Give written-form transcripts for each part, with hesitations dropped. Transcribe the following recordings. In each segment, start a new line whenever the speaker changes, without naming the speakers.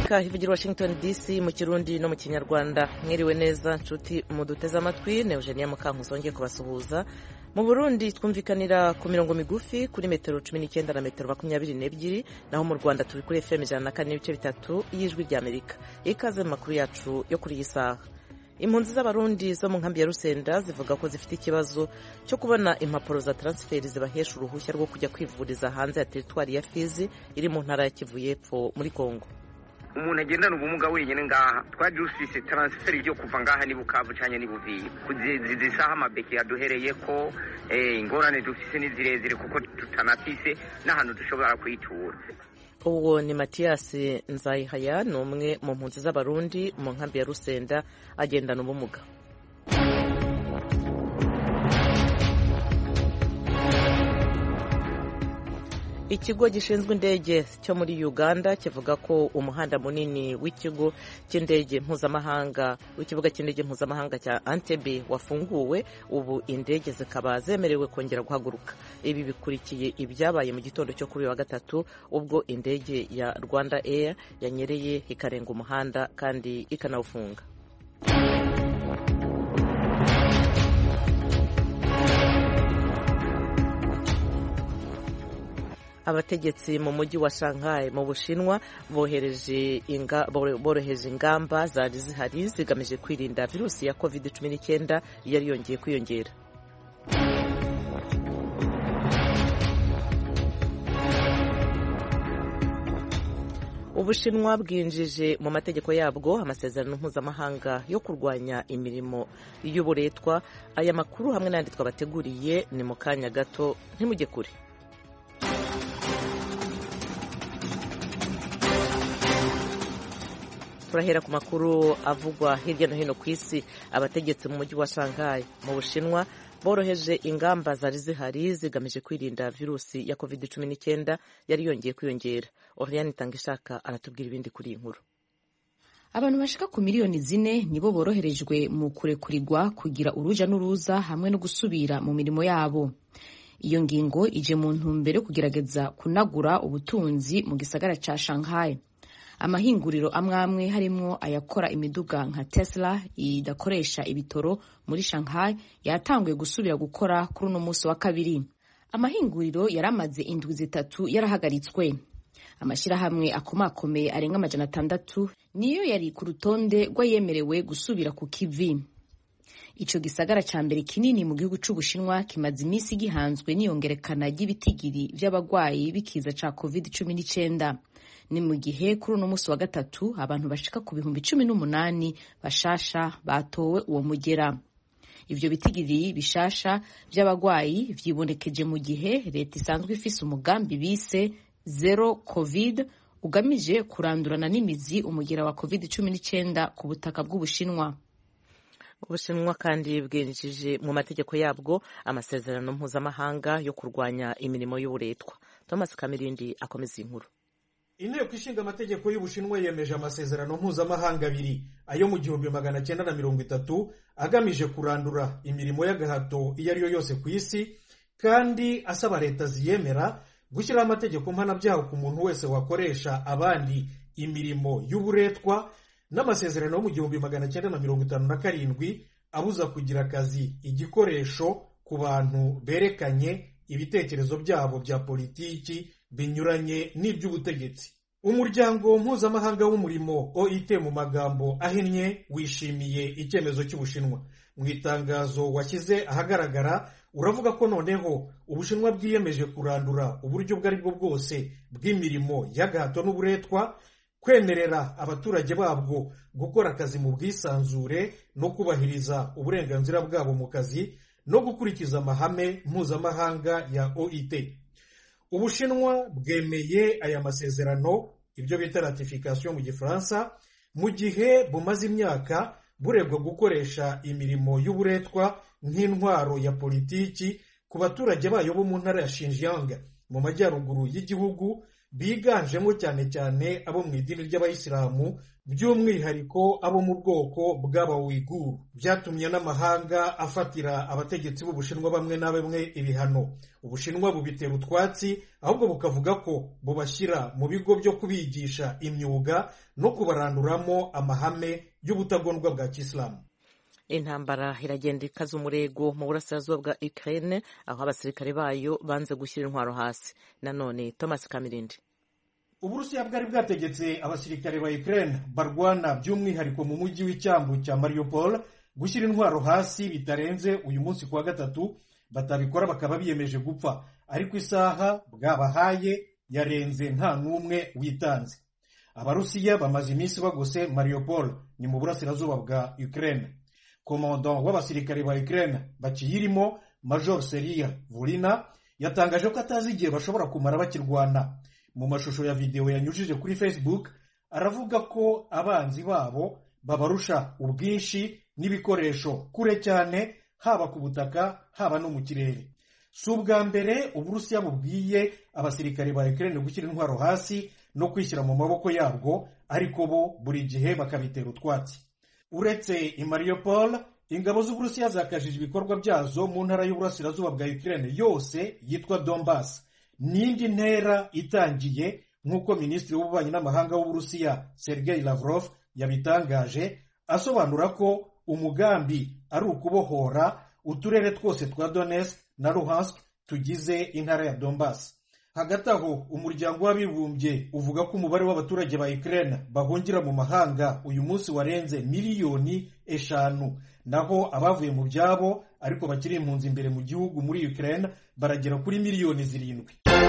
Amerika ivugira Washington DC mu Kirundi no mu Kinyarwanda. Mwiriwe neza nshuti muduteze amatwi, ne Eugenia Mukankusi wongeye kubasuhuza. Mu Burundi twumvikanira ku mirongo migufi kuri metero 19 na metero 22, naho mu Rwanda turi kuri FM 104.3 y'ijwi rya Amerika. Ikaze mu makuru yacu yo kuri iyi saha. Impunzi z'abarundi zo mu nkambi ya Rusenda zivuga ko zifite ikibazo cyo kubona impapuro za transferi zibahesha uruhushya rwo kujya kwivuriza hanze ya teritwari ya Fizi iri mu ntara ya Kivu y'Epfo muri Kongo.
Umuntu agendana ubumuga wenyine ngaha twaje dufise transferi yo kuva ngaha ni Bukavu cyanye ni Buvira kuzisaha amabeki yaduhereye ko ingorane dufise ni zirezire kuko tutanafise n'ahantu dushobora kwitura.
Uwo ni Mathias Nzayihaya, n'umwe mu mpunzi z'abarundi mu nkambi ya Rusenda agendana ubumuga. Ikigo gishinzwe indege cyo muri Uganda kivuga ko umuhanda munini w'ikigo cy'indege mpuzamahanga w'ikibuga cy'indege mpuzamahanga cya Entebbe wafunguwe, ubu indege zikaba zemerewe kongera guhaguruka. Ibi bikurikiye ibyabaye mu gitondo cyo kuri wa gatatu ubwo indege ya Rwanda Air yanyereye ikarenga umuhanda kandi ikanawufunga. Abategetsi mu mujyi wa Shanghai mu Bushinwa boroheje ingamba zari zihari zigamije kwirinda virusi ya COVID-19 yari yongeye kwiyongera. Ubushinwa bwinjije mu mategeko yabwo amasezerano mpuzamahanga yo kurwanya imirimo y'uburetwa. Aya makuru hamwe n'andi twabateguriye ni mu kanya gato, ntimujye kure. Turahera ku makuru avugwa hirya no hino ku isi. Abategetsi mu mujyi wa Shanghai mu Bushinwa boroheje ingamba zari zihari zigamije kwirinda virusi ya COVID-19 yari yongeye kwiyongera. Oriane Tangishaka aratubwira ibindi kuri iyi nkuru.
Abantu bashika ku miliyoni 4 nibo boroherejwe mu kurekurirwa kugira uruja n'uruza hamwe no gusubira mu mirimo yabo. Iyo ngingo ije mu ntumbero yo kugerageza kunagura ubutunzi mu gisagara ca Shanghai. Amahinguriro amwamwe harimo ayakora imiduga nka Tesla idakoresha ibitoro muri Shanghai yatanguye gusubira gukora kuri uno munsi wa kabiri. Amahinguriro yaramaze indwi zitatu yarahagaritswe. Amashirahamwe akomakomeye arenga 600 niyo yari ku rutonde rw'ayemerewe gusubira ku kivi. Ico gisagara ca mbere kinini mu gihugu c'Ubushinwa kimaze imisi gihanzwe n'iyongerekana ry'ibitigiri vy'abagwayi bikiza ca COVID-19. Ni mu gihe kuri uno munsi wa gatatu abantu bashika ku 18,000 bashasha batowe uwo mugera. Ivyo bitigiri bishasha vy'abagwayi vyibonekeje mu gihe leta isanzwe ifise umugambi bise Zero Covid ugamije kurandurana n'imizi umugera wa COVID-19 ku butaka bw'Ubushinwa.
Ubushinwa kandi bwinjije mu mategeko yabwo amasezerano mpuzamahanga yo kurwanya imirimo y'uburetwa. Thomas Kamirindi akomeza inkuru.
Inteko ishinga amategeko y'Ubushinwa yemeje amasezerano mpuzamahanga abiri, ayo mu 1930 agamije kurandura imirimo y'agahato iyo ari yo yose ku isi, kandi asaba leta ziyemera gushyiraho amategeko mpanabyaha ku muntu wese wakoresha abandi imirimo y'uburetwa, n'amasezerano yo mu 1957 abuza kugira akazi igikoresho ku bantu berekanye ibitekerezo byabo bya politiki binyuranye n'iby'ubutegetsi. Umuryango mpuzamahanga w'umurimo OIT mu magambo ahinnye wishimiye icyemezo cy'Ubushinwa. Mu itangazo washyize ahagaragara uravuga ko noneho Ubushinwa bwiyemeje kurandura uburyo bwo aribwo bwose bw'imirimo y'agahato n'uburetwa, kwemerera abaturage babwo gukora akazi mu bwisanzure no kubahiriza uburenganzira bwabo mu kazi no gukurikiza amahame mpuzamahanga ya OIT. Ubushinwa bwemeye aya masezerano, ibyo bita ratification mu Gifaransa, mu gihe bumaze imyaka buregwa gukoresha imirimo y'uburetwa nk'intwaro ya politiki ku baturage bayo bo mu ntara ya Xinjiang mu majyaruguru y'igihugu, biganjemo cyane cyane abo mu idini ry'abayisilamu, by'umwihariko abo mu bwoko bw'Abawiguru. Byatumye n'amahanga afatira abategetsi b'Ubushinwa bamwe na bamwe ibihano. Ubushinwa bubitera utwatsi, ahubwo bukavuga ko bubashyira mu bigo byo kubigisha imyuga no kubaranduramo amahame y'ubutagondwa bwa Kisilamu.
Intambara iragenda ikaza umurego mu burasirazuba bwa Ukraine, aho abasirikare bayo banze gushyira intwaro hasi. Nanone Thomas Kamirindi.
Uburusiya bwari bwategetse abasirikare ba Ukraine barwana by'umwihariko mu mujyi w'icyambu cya Mariupol gushyira intwaro hasi bitarenze uyu munsi kuwa gatatu. Batabikora bakaba biyemeje gupfa, ariko isaha bwabahaye yarenze nta n'umwe witanze. Abarusiya bamaze iminsi bagose Mariupol, ni mu burasirazuba bwa Ukraine. Komandant w'abasirikare ba Ukraine bakiyirimo Major Seria Volina yatangaje ko atazi igihe bashobora kumara bakirwana. Mu mashusho ya video yanyujije kuri Facebook aravuga ko abanzi babo babarusha ubwinshi n'ibikoresho kure cyane, haba ku butaka haba no mu kirere. Si ubwa mbere Uburusiya bubwiye abasirikare ba Ukraine gushyira intwaro hasi no kwishyira mu maboko yabwo, ariko bo buri gihe bakabitera utwatsi. Uretse i Mariupol, ingabo z'Uburusiya zakajije ibikorwa byazo mu ntara y'uburasirazuba bwa Ukraine yose yitwa Donbass. N'indi ntera itangiye nk'uko Minisitiri w'Ububanyi n'Amahanga w'Uburusiya Sergei Lavrov yabitangaje, asobanura ko umugambi ari ukubohora uturere twose twa Donetsk na Luhansk tugize intara ya Donbass. Hagati aho, umuryango w'abibumbye uvuga ko umubare w'abaturage ba Ukraine bahungira mu mahanga uyu munsi warenze 5 miliyoni, naho abavuye mu byabo ariko bakiri impunzi imbere mu gihugu muri Ukraine baragera kuri 7 miliyoni.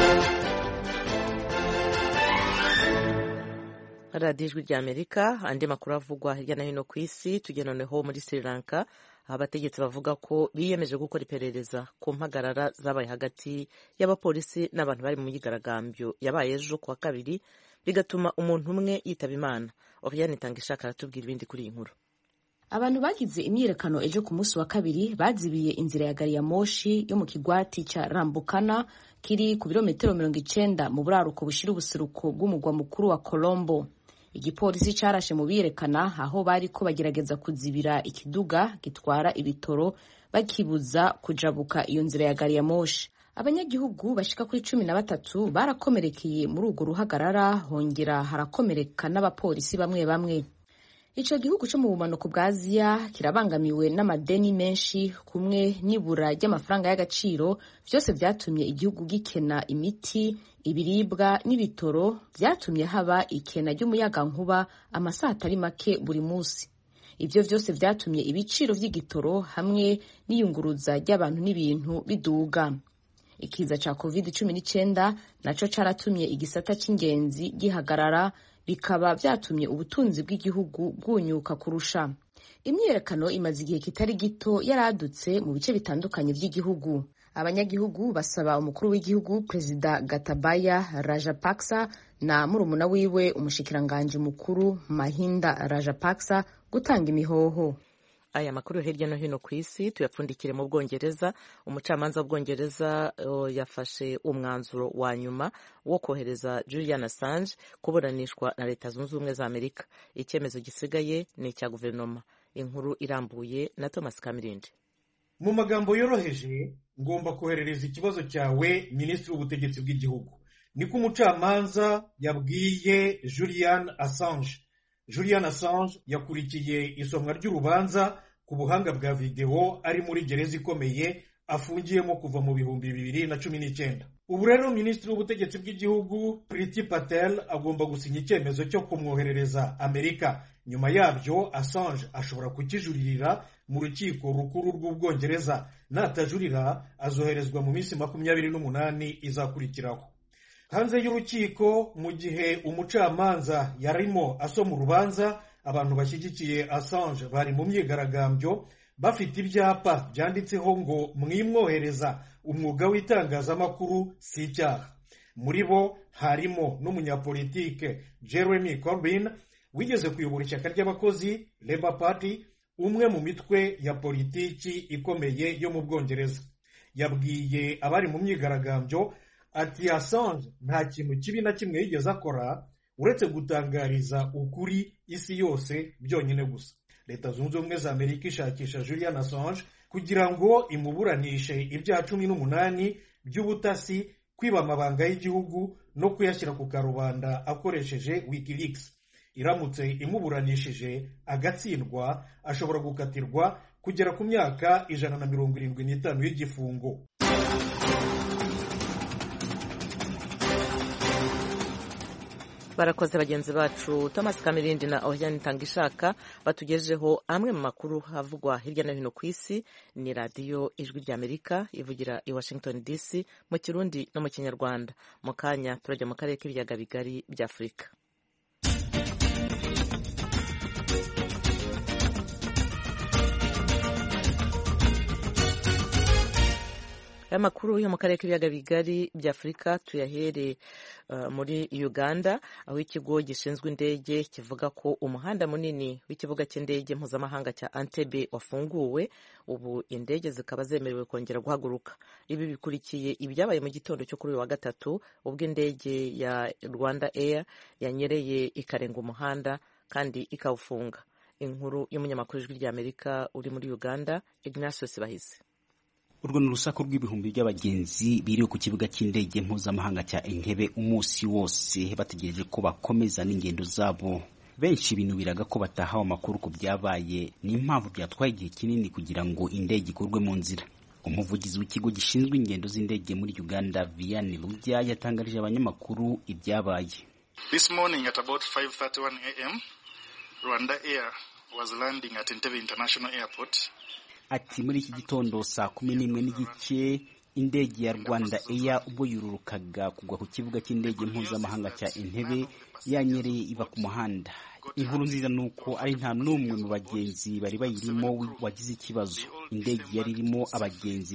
radiyo ijwi ry'Amerika. Andi makuru avugwa hirya no hino ku isi, tujya noneho muri Sri Lanka, aho abategetsi bavuga ko biyemeje gukora iperereza ku mpagarara zabaye hagati y'abapolisi n'abantu bari mu myigaragambyo yabaye ejo kuwa kabiri, bigatuma umuntu umwe yitaba Imana. Oriane Itangishaka aratubwira ibindi kuri iyi nkuru.
Abantu bagize imyiyerekano ejo ku munsi wa kabiri bazibiye inzira ya gari ya moshi yo mu kigwati cya Rambukana kiri ku birometero 90 mu buraruko bushira ubuseruko bw'umugwa mukuru wa Colombo. Igipolisi carashe mu biyerekana aho bari ko bagerageza kuzibira ikiduga gitwara ibitoro bakibuza kujabuka iyo nzira ya gari ya moshi. Abanyagihugu bashika kuri 13 barakomerekeye muri urwo ruhagarara, hongera harakomereka n'abapolisi bamwe bamwe. Ico gihugu cyo mu bumanuko bwa Aziya kirabangamiwe n'amadeni menshi kumwe n'ibura ry'amafaranga y'agaciro, byose byatumye igihugu gikena imiti, ibiribwa n'ibitoro, byatumye haba ikena ry'umuyaga nkuba amasaha atari make buri munsi. Ivyo byose byatumye ibiciro vy'igitoro hamwe n'iyunguruza ry'abantu n'ibintu biduga. Ikiza ca COVID-19 naco caratumye igisata c'ingenzi gihagarara, bikaba byatumye ubutunzi bw'igihugu bwunyuka kurusha. Imyiyerekano imaze igihe kitari gito yaradutse mu bice bitandukanye by'igihugu. Abanyagihugu basaba umukuru w'igihugu Perezida Gotabaya Rajapaksa na murumuna wiwe umushikiranganje mukuru Mahinda Rajapaksa gutanga imihoho.
Aya makuru hirya no hino ku isi tuyapfundikire mu Bwongereza. Umucamanza w'Ubwongereza yafashe umwanzuro wa nyuma wo kohereza Julian Assange kuburanishwa na Leta Zunze Ubumwe za Amerika. Icyemezo gisigaye ni icya guverinoma. Inkuru irambuye na Thomas Kamirindi.
Mu magambo yoroheje, ngomba koherereza ikibazo cyawe Minisitiri w'Ubutegetsi bw'igihugu. Niko umucamanza yabwiye Julian Assange. Julian Assange yakurikiye isomwa ry'urubanza ku buhanga bwa video ari muri gereza ikomeye afungiyemo kuva mu 2019. Ubu rero Minisitiri w'Ubutegetsi bw'igihugu Priti Patel agomba gusinya icyemezo cyo kumwoherereza Amerika. Nyuma yabyo Assange ashobora kukijuririra mu rukiko rukuru rw'Ubwongereza. Natajurira azoherezwa mu minsi 28 izakurikiraho. Hanze y'urukiko, mu gihe umucamanza yarimo asoma urubanza, abantu bashyigikiye Assange bari mu myigaragambyo bafite ibyapa byanditseho ngo mwimwohereza, umwuga w'itangazamakuru si icyaha. Muri bo harimo n'umunyapolitike Jeremy Corbyn wigeze kuyobora ishyaka ry'abakozi Labour Party, umwe mu mitwe ya politiki ikomeye yo mu Bwongereza. Yabwiye abari mu myigaragambyo ati Assange nta kintu kibi na kimwe yigeze akora uretse gutangariza ukuri isi yose byonyine gusa. Leta Zunze Ubumwe za Amerika ishakisha Julian Assange kugira ngo imuburanishe ibyaha 18 by'ubutasi, kwiba amabanga y'igihugu no kuyashyira ku karubanda akoresheje WikiLeaks. Iramutse imuburanishije agatsindwa, ashobora gukatirwa kugera ku myaka 175 y'igifungo.
Barakoze bagenzi bacu Thomas Kamirindi na Oriane Tangishaka batugejeho amwe mu makuru havugwa hirya no hino ku isi. Ni radiyo Ijwi ry'Amerika ivugira i Washington DC mu Kirundi no mu Kinyarwanda. Mu kanya turajya mu karere k'ibiyaga bigari bya Afurika. Aya makuru yo mu karere k'ibiyaga bigari bya Afurika tuyahere muri Uganda, aho ikigo gishinzwe indege kivuga ko umuhanda munini w'ikibuga cy'indege mpuzamahanga cya Entebbe wafunguwe, ubu indege zikaba zemerewe kongera guhaguruka. Ibi bikurikiye ibyabaye mu gitondo cyo kuri uyu wa gatatu, ubwo indege ya Rwanda Air yanyereye ikarenga umuhanda kandi ikawufunga. Inkuru y'umunyamakuru w'Ijwi ry'Amerika uri muri Uganda, Ignatius Bahizi.
Urwo ni urusaku rw'ibihumbi by'abagenzi biriwe ku kibuga cy'indege mpuzamahanga cya Entebbe umunsi wose bategereje ko bakomeza n'ingendo zabo. Benshi binubiraga ko batahawe amakuru ku byabaye, n'impamvu byatwaye igihe kinini kugira ngo indege ikurwe mu nzira. Umuvugizi w'ikigo gishinzwe ingendo z'indege muri Uganda, Vianney Lujya, yatangarije abanyamakuru ibyabaye.
This morning at about 5:31 a.m. Rwanda Air was landing at Entebbe International Airport.
Ati muri iki gitondo saa 11:30 indege ya Rwanda Air ubwo yururukaga kugwa ku kibuga cy'indege mpuzamahanga cya Entebbe yanyereye iva ku muhanda. Inkuru nziza nuko ari nta n'umwe mu bagenzi bari bayirimo wagize ikibazo. Indege yari irimo abagenzi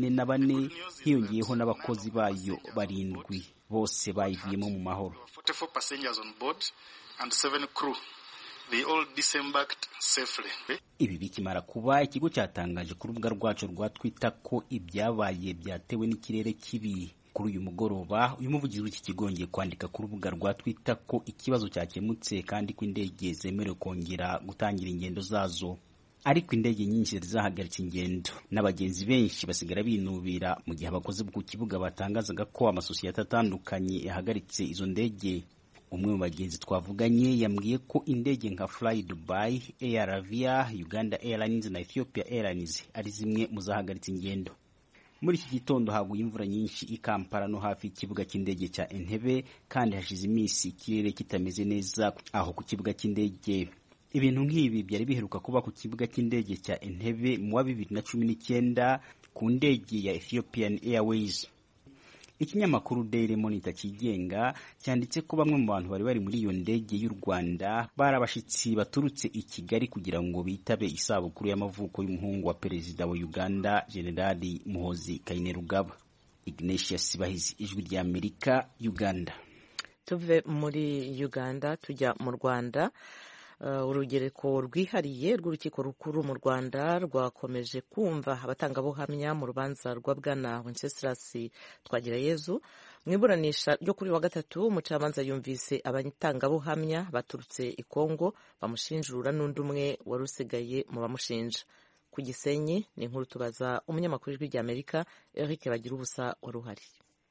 44, hiyongeyeho n'abakozi bayo 7, bose bayivuyemo mu mahoro.
44 passengers on board and 7 crew. They all disembarked safely.
Ibi bikimara kuba, ikigo cyatangaje ku rubuga rwacu rwa Twitter ko ibyabaye byatewe n'ikirere kibi. Kuri uyu mugoroba, uyu muvugizi w'iki kigo ngiye kwandika ku rubuga rwa Twitter ko ikibazo cyakemutse kandi ko indege zemerewe kongera gutangira ingendo zazo. Ariko indege nyinshi zahagaritse ingendo, n'abagenzi benshi basigara binubira mu gihe abakozi ku kibuga batangazaga ko amasosiyete atandukanye yahagaritse izo ndege. Umwe mu bagenzi twavuganye yambwiye ko indege nka Fly Dubai, Air Arabia, Uganda Airlines na Ethiopia Airlines ari zimwe mu zahagaritse ingendo. Muri iki gitondo haguye imvura nyinshi i Kampala no hafi y'ikibuga cy'indege cya Entebbe, kandi hashize iminsi ikirere kitameze neza aho ku kibuga cy'indege. Ibintu nk'ibi byari biheruka kuba ku kibuga cy'indege cya Entebbe mu wa 2019 ku ndege ya Ethiopian Airways. Ikinyamakuru Daily Monitor kigenga cyanditse ko bamwe mu bantu bari muri iyo ndege y'u Rwanda barabashitsi baturutse i Kigali kugira ngo bitabe isabukuru y'amavuko y'umuhungu wa perezida wa Uganda Generali Muhoozi Kainerugaba. Ignatius Bahizi, Ijwi ry'Amerika, Uganda.
Tuve muri Uganda tujya mu Rwanda. Urugereko rwihariye rw'urukiko rukuru mu Rwanda rwakomeje kumva abatangabuhamya mu rubanza rwa Bwana Wenceslas Twagirayezu. Mu iburanisha ryo kuri wa gatatu, umucamanza yumvise abatangabuhamya baturutse i Kongo bamushinjura n'undi umwe wari usigaye mu bamushinja. Ku Gisenyi ni inkuru tubaza umunyamakuru w'Ijwi ry'Amerika Eric Bagirubusa wari uhari.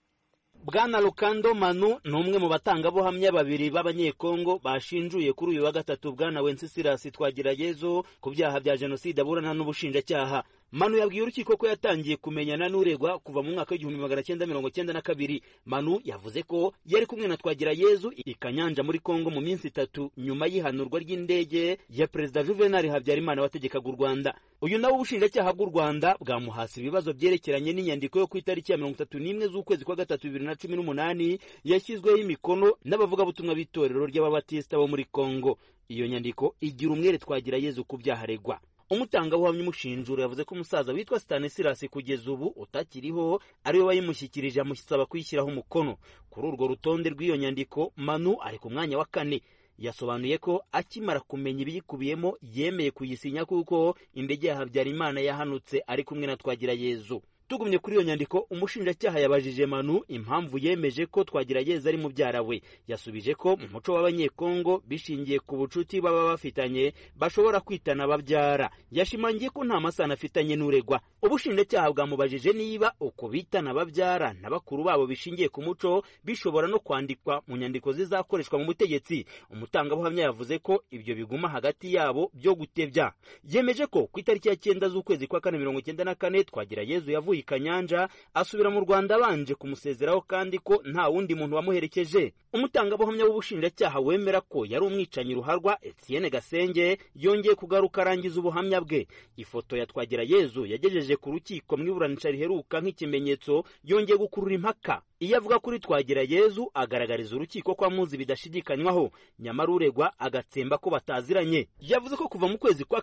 Bwana Lukando Manu ni umwe mu batangabuhamya babiri b'abanyekongo bashinjuye kuri uyu wa gatatu Bwana Wenceslas Twagirayezu ku byaha bya jenoside aburana n'ubushinjacyaha. Manu yabwiye urukiko ko yatangiye kumenyana n'uregwa kuva mu mwaka w'1992. Manu yavuze ko yari kumwe na Twagirayezu i Kanyanja muri Kongo mu minsi 3 nyuma y'ihanurwa ry'indege ya Perezida Juvenal Habyarimana wategekaga u Rwanda. Uyu nawe ubushinjacyaha bw'u Rwanda bwamuhasi ibibazo byerekeranye n'inyandiko yo ku itariki ya 31 z'ukwezi kwa 3 2018 yashyizweho imikono n'abavugabutumwa b'itorero ry'ababatista bo muri Kongo. Iyo nyandiko igira umwere Twagirayezu ku byaharegwa. Umutangabuhamya umushinjura yavuze ko umusaza witwa Stanislas kugeza ubu utakiriho ariwe wayimushyikirije amusaba kwishyiraho umukono. Kuri urwo rutonde rw'iyo nyandiko, Manu ari ku mwanya wa 4. Yasobanuye ko akimara kumenya ibiyikubiyemo yemeye kuyisinya kuko indege ya Habyarimana yahanutse ari kumwe na Twagirayezu. Tugumye kuri iyo nyandiko, umushinjacyaha yabajije Manu impamvu yemeje ko Twagirayezu ari mubyara we. Yasubije ko mu muco w'abanyekongo bishingiye ku bucuti baba bafitanye bashobora kwitana babyara. Yashimangiye ko nta masano afitanye n'uregwa. Ubushinjacyaha bwamubajije niba uko bitana babyara na bakuru babo bishingiye ku muco bishobora no kwandikwa mu nyandiko zizakoreshwa mu butegetsi. Umutangabuhamya yavuze ko ibyo biguma hagati yabo byo gutebya. Yemeje ko ku itariki ya 9 z'ukwezi kwa 1994 Twagirayezu yavuye i Kanyanja asubira mu Rwanda abanje kumusezeraho kandi ko nta wundi muntu wamuherekeje. Umutangabuhamya w'ubushinjacyaha wemera ko yari umwicanyi ruharwa Etienne Gasenge yongeye kugaruka arangiza ubuhamya bwe. Ifoto ya Twagirayezu yagejeje ku rukiko mu iburanisha riheruka nk'ikimenyetso yongeye gukurura impaka. Iyo avuga kuri Twagirayezu agaragariza urukiko ko amuzi bidashidikanywaho, nyamara uregwa agatsemba ko bataziranye. Yavuze ko kuva mu kwezi kwa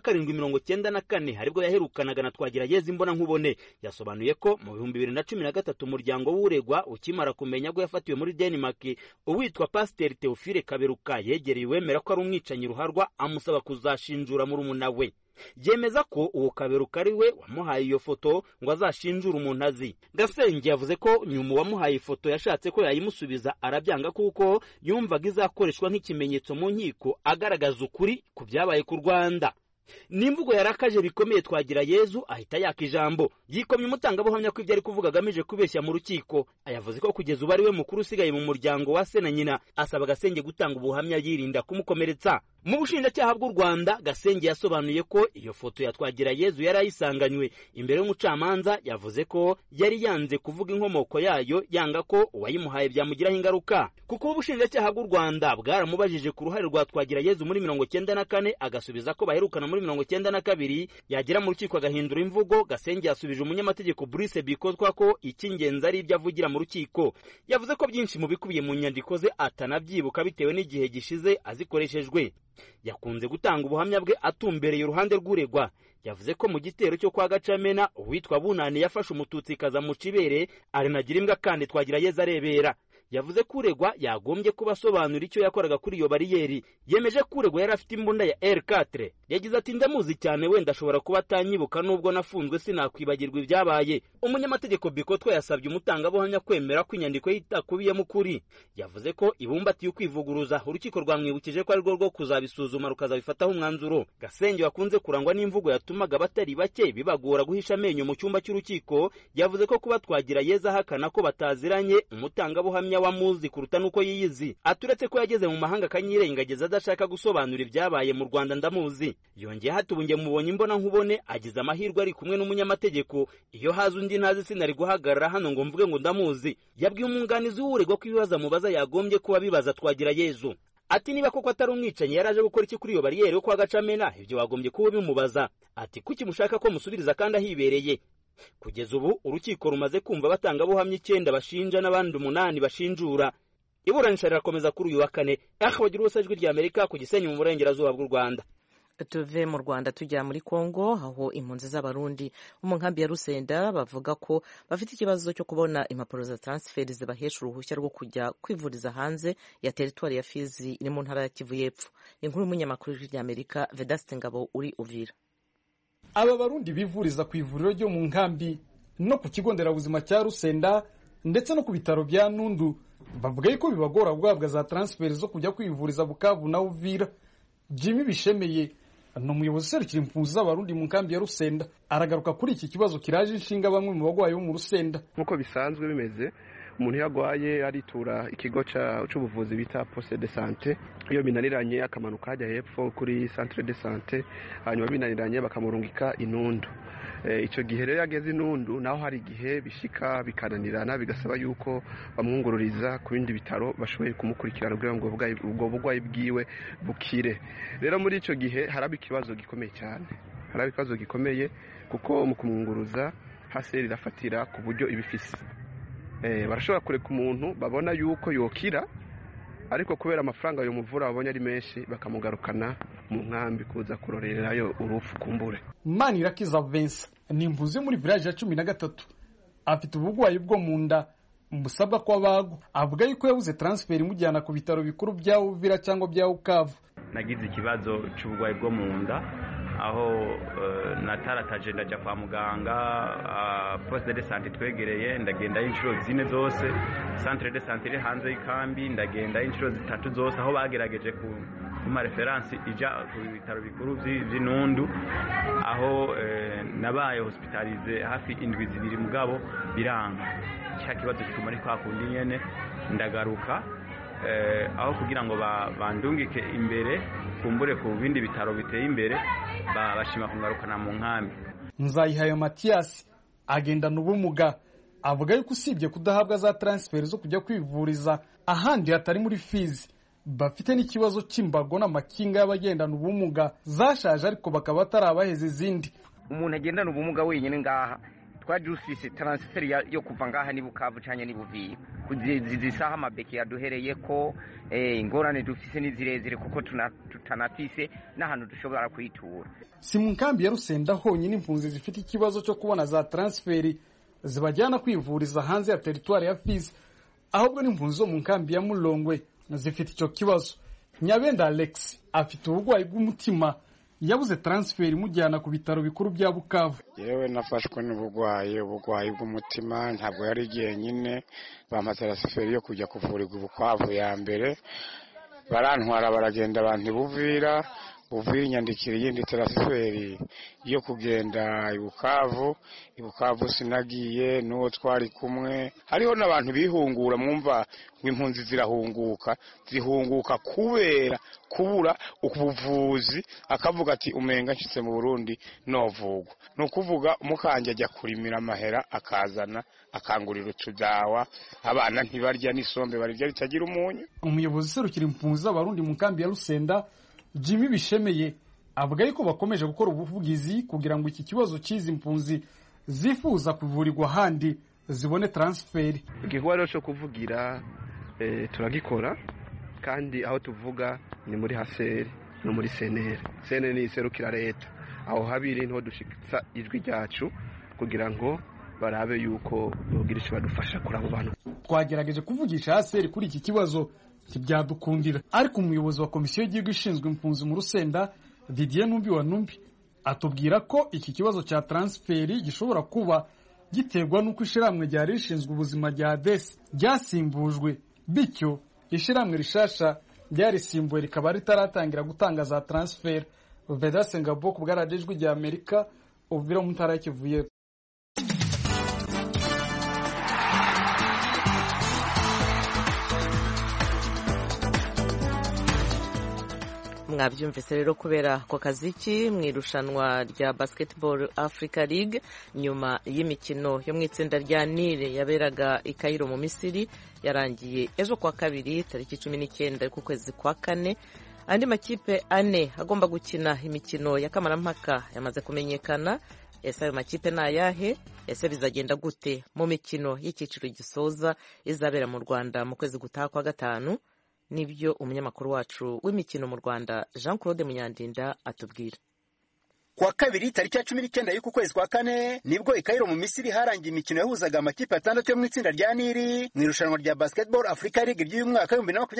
1994 haribwo yaherukanaga na Twagirayezu imbona nkubone. Yasobanuye ko mu 2013 umuryango w'uregwa ukimara kumenya ko yafatiwe muri Denmark, uwitwa Pasteur Theophile Kaberuka yegereye wemera ko ari umwicanyi ruharwa amusaba kuzashinjura murumuna we. Yemeza ko uwo Kaberuka ari we wamuhaye iyo foto ngo azashinjura umuntu azi. Gasenge yavuze ko nyuma wamuhaye ifoto yashatse ko yayimusubiza arabyanga kuko yumvaga izakoreshwa nk'ikimenyetso mu nkiko agaragaza ukuri ku byabaye ku Rwanda. Nimvugo yarakaje bikomeye Twagirayezu ahita yaka ijambo. Yikomye umutangabuhamya ko ibyo ari kuvuga agamije kubeshya mu rukiko. Ayavuze ko kugeza ubu ari we mukuru usigaye mu muryango wa se na nyina, asaba Gasenge gutanga ubuhamya yirinda kumukomeretsa. Mu bushinjacyaha bw'u Rwanda, Gasenge yasobanuye ko iyo foto ya Twagirayezu yari ayisanganywe. Imbere y'umucamanza yavuze ko yari yanze kuvuga inkomoko yayo, yanga ko uwayimuhaye byamugiraho ingaruka. Kuko ubushinjacyaha bw'u Rwanda bwaramubajije ku ruhare rwa Twagirayezu muri 1994 agasubiza ko baherukana muri 1992, yagera mu rukiko agahindura imvugo. Gasenge yasubije umunyamategeko Brice Bikozwa ko icy'ingenzi ari ibyo avugira mu rukiko. Yavuze ko byinshi mu bikubiye mu nyandiko ze atanabyibuka bitewe n'igihe gishize azikoreshejwe. Yakunze gutanga ubuhamya bwe atumbereye uruhande rw'uregwa. Yavuze ko mu gitero cyo kwa Gacamena uwitwa Bunani yafashe umututsi kaza mu cibere arinagira imbwa kandi Twagirayezu arebera. Yavuze ko uregwa yagombye kubasobanura icyo yakoraga kuri iyo bariyeri. Yemeje ko uregwa yari afite imbunda ya R4. Yagize ati ndamuzi cyane, wenda ashobora kuba atanyibuka nubwo nafunzwe sinakwibagirwa ibyabaye. Umunyamategeko Bikotwa yasabye umutangabuhamya kwemera ko inyandiko yitakubiyemo ukuri. Yavuze ko ibumbatiye ukwivuguruza, urukiko rwamwibukije ko ari rwo kuzabisuzuma rukazabifataho umwanzuro. Gasenge wakunze kurangwa n'imvugo yatumaga batari bake bibagora guhisha amenyo mu cyumba cy'urukiko, yavuze ko kuba Twagirayezu ahakana ko bataziranye umutangabuhamya wamuzi kuruta nuko yiyizi. Aturetse ko yageze mu mahanga akanyirengageza adashaka gusobanura ibyabaye mu Rwanda ndamuzi. Yongeye hatubunge mubonye imbona nkubone agize amahirwe ari kumwe n'umunyamategeko. Iyo haza undi ntazi sinari guhagarara hano ngo mvuge ngo ndamuzi. Yabwiye umwunganizi w'uregwa ko ibibazo mubaza yagombye kuba bibaza Twagirayezu. Ati niba koko atari umwicanyi yaraje gukora iki kuri iyo bariyeri yo kwa Gacamena, ibyo wagombye kuba bimubaza. Ati kuki mushaka ko musubiriza kandi ahibereye? Kugeza ubu urukiko rumaze kumva batangabuhamya 9 bashinja n'abandi 8 bashinjura. Iburanisha rirakomeza kuri uyu wa kane. Bagira ubusajwi rya Amerika ku Gisenyi mu burengerazuba bw'u Rwanda.
Tuve mu Rwanda tujya muri Kongo, aho impunzi z'abarundi mu nkambi ya Rusenda bavuga ko bafite ikibazo cyo kubona impapuro za transfer zibahesha uruhushya rwo kujya kwivuriza hanze ya teritwari ya Fizi iri mu ntara ya Kivu y'Epfo. Inkuru y'umunyamakuru w'ijwi Amerika Vedaste Ngabo uri Uvira.
Aba barundi bivuriza ku ivuriro ryo mu nkambi no ku kigo nderabuzima cya Rusenda ndetse no ku bitaro bya Nundu bavuga yuko bibagora guhabwa za transfer zo kujya kwivuriza Bukavu na Uvira. Jimmy Bishemeye no muyobozi serukira impunzi z'abarundi mu nkambi ya Rusenda aragaruka kuri iki kibazo kiraje inshinga bamwe mu bagwayi bo mu Rusenda.
Nkuko bisanzwe bimeze, umuntu yagwaye aritura ikigo cy'ubuvuzi bita poste de santé, iyo binaniranye akamanuka hajya hepfo kuri centre de santé, hanyuma binaniranye bakamurungika Inundu. Icyo gihe rero yageze Inundu naho hari igihe bishika bikananirana bigasaba yuko bamwungururiza ku bindi bitaro bashoboye kumukurikirana kugira ngo ubwo bugwayi bwiwe bukire. Rero muri icyo gihe haraba ikibazo gikomeye cyane, haraba ikibazo gikomeye kuko mu kumwunguruza hase rirafatira ku buryo ibifise. Barashobora kureka umuntu babona yuko yokira, ariko kubera amafaranga yo muvura babonye ari menshi bakamugarukana mu nkambi kuza kurorerayo urufu kumbure.
Manirakiza Vincent ni impunzi muri village ya 13, afite ubugwayi bwo mu nda musabwa kwa bago. Avuga yuko yabuze transfer imujyana ku bitaro bikuru bya Uvira cyangwa bya Bukavu.
Nagize ikibazo cy'ubugwayi bwo mu nda aho natarataje ndajya kwa muganga poste de santé twegereye ndagenda inshuro 4 zose, centre de santé iri hanze y'ikambi ndagenda inshuro 3 zose, aho bagerageje kuma reference ija ku bitaro bikuru by'Inundu, aho nabaye hospitalize hafi indwi 2 mugabo biranga cya kibazo kituma ari kwa kundi nyene ndagaruka aho kugira ngo bandungike imbere kumbure ku bindi bitaro biteye imbere bashima kungarukana mu nkambi.
Nzayihaye Mathias agendana ubumuga avuga yuko usibye kudahabwa za transfer zo kujya kwivuriza ahandi hatari muri Fizi, bafite n'ikibazo cy'imbago n'amakinga y'abagendana ubumuga zashaje ariko bakaba batarabaheza izindi.
Umuntu agendana ubumuga wenyine ngaha twajusise transfer yo kuva ngaha ni Bukavu cyanye ni Buvira kuzisaha amabeki yaduhereye ko ingorane dufise ni zirezire kuko tutanafise n'ahantu dushobora kwitura.
Si mu nkambi ya Rusenda honyine impunzi zifite ikibazo cyo kubona za transferi zibajyana kwivuriza hanze ya teritwari ya Fizi, ahubwo n'impunzi zo mu nkambi ya Mulongwe zifite icyo kibazo. Nyabenda Alex afite ubugwayi bw'umutima, yabuze transfer imujyana ku bitaro bikuru bya Bukavu.
Yewe nafashwe n'ubugwayi bw'umutima, ntabwo yari igihe nyine bamaze transfer yo kujya kuvurirwa Bukavu ya mbere, barantwara baragenda abantu Buvira inyandikira yindi transfer yo kugenda Bukavu sinagiye n'uwo twari kumwe. Hariho n'abantu bihungura, mwumva impunzi zihunguka kubera kubura ubuvuzi, akavuga ati umenga nshitse mu Burundi novugwa, no kuvuga umukanje ajya kurimira amahera akazana akangurira utudawa, abana ntibarya n'isombe barirya ritagira umunyu.
Umuyobozi serukira impunzi z'abarundi mu nkambi ya Rusenda Jimmy Bishemeye avuga yuko bakomeje gukora ubuvugizi kugira ngo iki kibazo cy'izi mpunzi zifuza kuvurirwa handi zibone transfer.
Igikorwa cyo kuvugira turagikora, kandi aho tuvuga ni muri haseri no muri senere. Senere ni iserukira leta, aho habiri niho dushikitsa ijwi ryacu kugira ngo barabe yuko bogira icyo badufasha kuri abo bantu.
Twagerageje kuvugisha haseri kuri iki kibazo ntibyadukundira, ariko umuyobozi wa komisiyo y'igihugu ishinzwe impunzi mu Rusenda Didier Numbi atubwira ko iki kibazo cya transferi gishobora kuba giterwa n'uko ishiramwe ryari rishinzwe ubuzima rya DES ryasimbujwe, bityo ishiramwe rishasha ryarisimbuwe rikaba ritaratangira gutanga za transfer. Vedaste Ngabo ku bwarajejwe rya Amerika Uvira mu ntara y'Kivuye.
Mwabyumvise rero kubera ako kaziki mu irushanwa rya Basketball Africa League nyuma y'imikino yo mu itsinda rya Nile yaberaga i Cairo mu Misiri yarangiye ejo kwa kabiri tariki 19 ku kwezi kwa kane. Andi makipe 4 agomba gukina imikino ya kamarampaka yamaze kumenyekana. Ese ayo makipe nayahe? Ese bizagenda gute mu mikino y'icyiciro gisoza izabera mu Rwanda mu kwezi gutaha kwa gatanu? Nibyo umunyamakuru wacu w'imikino mu Rwanda Jean Claude Munyandinda atubwira.
Kwa kabiri tariki ya 19 y'uku kwezi kwa kane nibwo i Cairo mu Misiri harangiye imikino yahuzaga amakipe 6 yo mu itsinda rya Nili mu irushanwa rya Basketball Africa League ry'uyu mwaka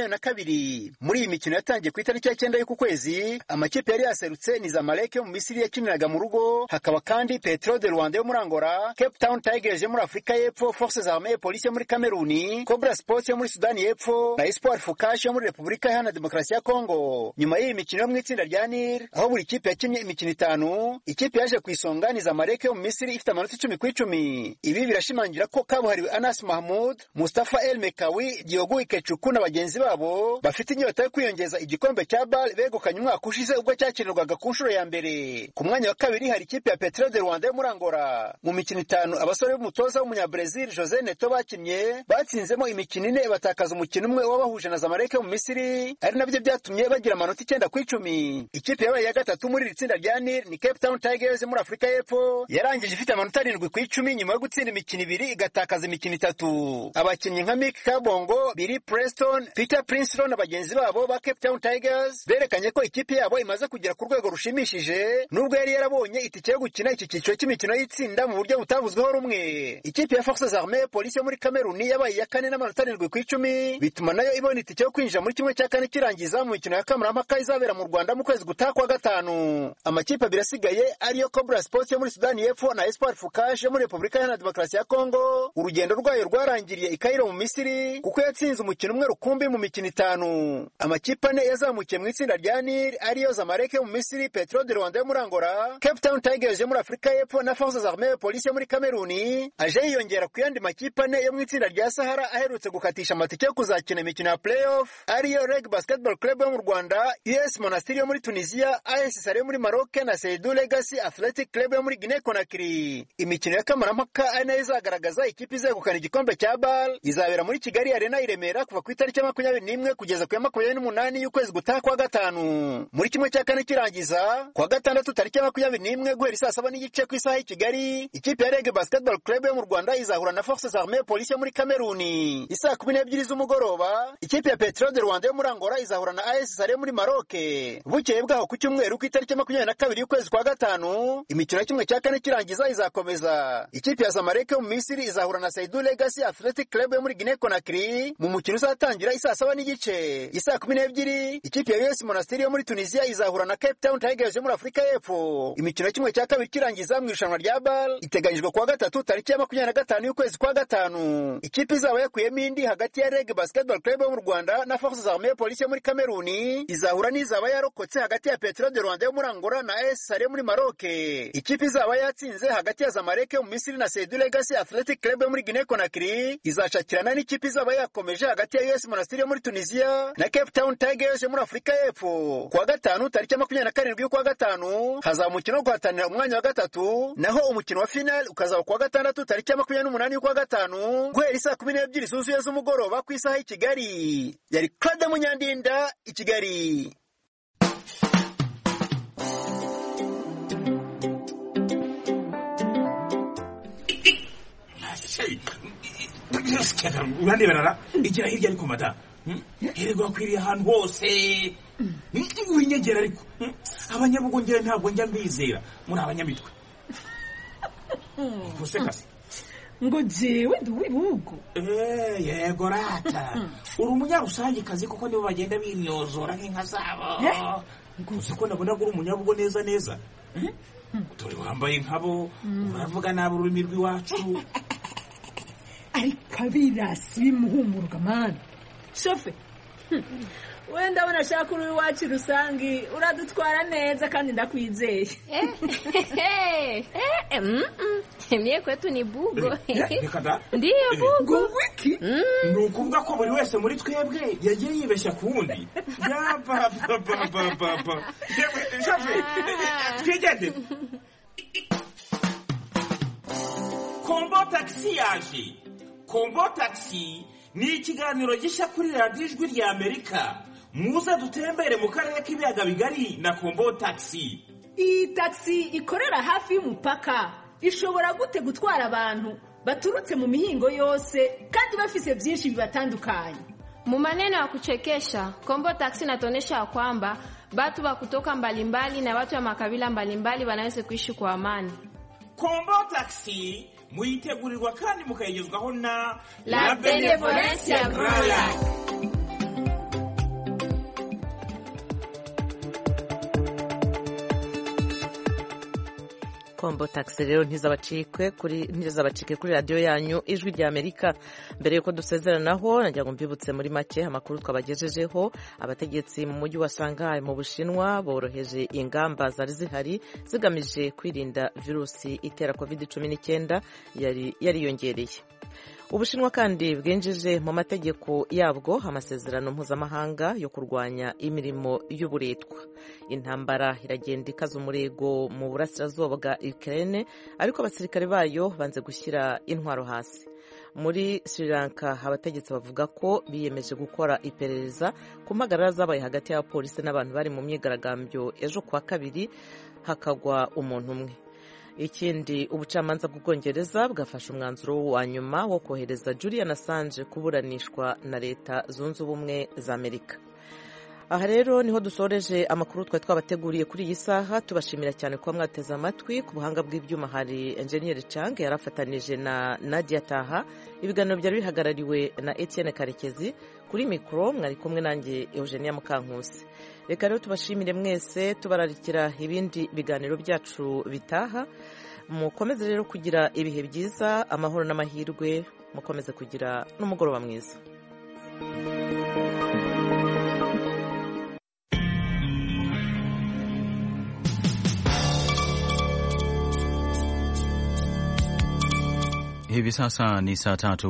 2022. Muri iyi mikino yatangiye ku itariki ya 9 y'uku kwezi, amakipe yari yaserutse ni Zamalek yo mu Misiri yakiniraga mu rugo, hakaba kandi Petro de Rwanda yo muri Angola, Cape Town Tigers yo muri Afrika y'Epfo, Forces Armées Police yo muri Cameroon, Cobra Sports yo muri Sudani y'Epfo na Espoir Fukash yo muri Repubulika Iharanira Demokarasi ya Kongo. Nyuma y'iyi mikino yo mu itsinda rya Nili, aho buri kipe yakinnye imikino 5, ikipe yaje ku isonga ni Zamalek yo mu Misiri ifite amanota 10-10. Ibi birashimangira ko kabuhariwe Anas Mahmoud, Mustafa El Mekawi, Diogo Ikechuku na bagenzi babo bafite inyota yo kwiyongeza igikombe cya BAL begukanye umwaka ushize ubwo cyakinirwaga ku nshuro ya mbere. Ku mwanya wa kabiri hari ikipe ya Petro de Rwanda yo muri Angola. Mu mikino 5 abasore b'umutoza w'umunyabrazil José Neto bakinnye batsinzemo imikino 4 batakaza umukino umwe wabahuje na Zamalek yo mu Misiri, ari nabyo byatumye bagira amanota 9-10. Ikipe yabaye ya gatatu muri iri tsinda rya Nil ni Cape Town Tigers muri Afrika y'Epfo yarangije ifite amanota 7-10 nyuma yo gutsinda imikino 2 igatakaza imikino 3. Abakinnyi nka Mick Kabongo, Billy Preston, Peter Princeton na bagenzi babo ba Cape Town Tigers berekanye ko ikipe yabo imaze kugera ku rwego rushimishije nubwo yari yarabonye itike yo gukina iki cyiciro cy'imikino y'itsinda mu buryo butavuzweho rumwe. Ikipe ya Forces Armées Police yo muri Cameroon yabaye ya 4 n'amanota 7-10 bituma nayo ibona itike yo kwinjira muri kimwe cya 4 kirangiza mu mikino ya kamarampaka izabera mu Rwanda mu kwezi gutaha kwa gatanu. Amakipe abiri asigaye ariyo Cobra Sports yo muri Sudani y'Epfo na Espoir Fukash yo muri Repubulika Iharanira Demokarasi ya Kongo urugendo rwayo rwarangiriye i Cairo mu Misiri kuko yatsinze umukino umwe rukumbi mu mikino 5. Amakipe ane yazamukiye mu itsinda rya Nil ariyo Zamalek yo mu Misiri, Petro de Rwanda yo muri Angola, Cape Town Tigers yo muri Afurika y'Epfo na Forces Armées Police yo muri Cameroon aje yiyongera ku yandi makipe ane yo mu itsinda rya Sahara aherutse gukatisha amatike yo kuzakina imikino ya playoff ariyo Reg Basketball Club yo mu Rwanda, US Monastir yo muri Tunisia, AS Sare yo muri Maroc na Seydou Legacy Athletic Club yo muri Guinea Conakry. Imikino ya kamarampaka ane izagaragaza ikipe izegukana igikombe cya BAL izabera muri Kigali Arena i Remera kuva ku itariki 21 kugeza ku 28 y'ukwezi gutaha kwa gatanu. Muri kimwe cya kane kirangiza kwa gatandatu tariki 21 guhera saa 7 n'igice ku isaha i Kigali, ikipe ya Reg Basketball Club yo mu Rwanda izahura na Forces Armées Police yo muri Cameroon. Isaa 12 z'umugoroba ikipe ya Petro de Rwanda yo muri Angola izahura na AS Sare yo muri Maroc. Bukeye bwaho ku cyumweru ku itariki 22 y'ukwezi kwa gatanu imikino kimwe cya kane kirangiza izakomeza. Ikipe ya Zamalek yo mu Misiri izahura na Seydou Legacy Athletic Club yo muri Guinea Conakry mu mukino uzatangira isaa 7 n'igice. Isaa 12 ikipe ya US Monastir yo muri Tunisia izahura na Cape Town Tigers yo muri Afurika y'Epfo. Imikino kimwe cya kabiri kirangiza mu irushanwa rya BAL iteganyijwe kuwa gatatu tariki 25 y'ukwezi kwa gatanu. Ikipe izaba yakuyemo indi hagati ya Reg Basketball Club yo mu Rwanda na Forces Armées Police yo muri Cameroon izahura n'izaba yarokotse hagati ya Petro de Rwanda yo muri Angola na AS Sare yo muri Maroc. Ikipe izaba yatsinze hagati ya Zamalek yo mu Misiri na Seydou Legacy Athletic Club yo muri Guinea Conakry izacakirana n'ikipe izaba yakomeje hagati ya US Monastir yo muri Tunisia na Cape Town Tigers yo muri Afurika y'Epfo. Kuwa gatanu tariki 27 y'ukwa gatanu hazaba umukino wo guhatanira umwanya wa gatatu, naho umukino wa final ukazaba kuwa gatandatu tariki 28 y'ukwa gatanu guhera saa 12 zuzuye z'umugoroba ku isaha i Kigali. Yari Claude Munyandinda i Kigali.
urande barara igira hirya ariko mata herego akwiriye ahantu hose winyegera ariko abanyabugo ngere ntabwo njya mbizera muri abanyamitwe gusekase
ngo jewe ndi wibugo
yego rata uri umunyarusange kazi kuko nibo bagenda binyozora nk'inka zabo gusa ko nabona ko uri umunyabugo neza neza dore wambaye nkabo uravuga nabi ururimi rw'iwacu
ariko abirasi bimuhumuruka mani shofe wenda abona ashaka uri iwacu rusangi uradutwara neza kandi ndakwizeye.
Mie kwetu ni bugo.
Ndiyo bugo.
Wiki? Ni ukuvuga ko buri wese muri twebwe yagiye yibeshya ku wundi. Shofe twigende. Kombo taxi yaje. Kombo taxi ni ikiganiro gishya kuri radiyo ijwi rya Amerika. Muze dutembere mu karere k'ibiyaga bigari na Kombo taxi.
Iyi taxi ikorera hafi y'umupaka. Ishobora gute gutwara abantu baturutse mu mihingo yose kandi bafise byinshi bibatandukanye.
Mu maneno ya kuchekesha, Kombo taxi inatuonyesha kwamba watu wa kutoka mbalimbali na watu wa makabila mbalimbali wanaweza kuishi kwa amani.
Kombo taxi muitegurirwa kandi mukayigezwaho na
La Benevolencia Royal.
Kombo taxi rero ntizabacike kuri radio yanyu ijwi rya Amerika. Mbere yuko dusezeranaho najya ngo mbibutse muri make amakuru twabagejejeho. Abategetsi mu mujyi wa Shanghai mu Bushinwa boroheje ingamba zari zihari zigamije kwirinda virusi itera COVID-19 yariyongereye. Ubushinwa kandi bwinjije mu mategeko yabwo amasezerano mpuzamahanga yo kurwanya imirimo y'uburetwa. Intambara iragenda ikaza umurego mu burasirazuba bwa Ukraine, ariko abasirikare bayo banze gushyira intwaro hasi. Muri Sri Lanka abategetsi bavuga ko biyemeje gukora iperereza ku mpagarara zabaye hagati y'abapolisi n'abantu bari mu myigaragambyo ejo kwa kabiri hakagwa umuntu umwe. Ikindi, ubucamanza bw'Ubwongereza bwafashe umwanzuro wa nyuma wo kohereza Julian Assange kuburanishwa na Leta Zunze Ubumwe za Amerika. aha rero niho dusoreje amakuru twari twabateguriye kuri iyi saha. Tubashimira cyane kuba mwateze amatwi. Ku buhanga bw'ibyuma hari Engineer Chang yarafatanije na Nadia Taha. Ibiganiro byari bihagarariwe na Etienne Karekezi. Kuri mikoro mwari kumwe nanjye Eugenia Mukankusi. Reka rero tubashimire mwese, tubararikira ibindi biganiro byacu bitaha. Mukomeze rero kugira ibihe byiza, amahoro n'amahirwe, mukomeze kugira n'umugoroba mwiza.
Hivi sasa ni saa 3